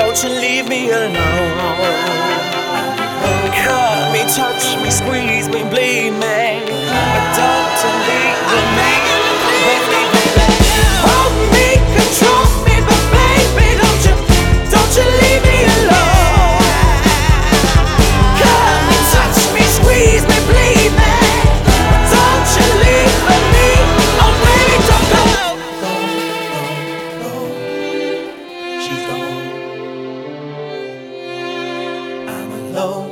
Don't you leave me alone. Cut me, touch me, squeeze me, bleed me, but don't you leave me. Baby, baby, hold me, control me, but baby, don't you leave me alone. Cut me, touch me, squeeze me, bleed me, but don't you leave me. Oh baby, don't go. She's gone. I'm alone.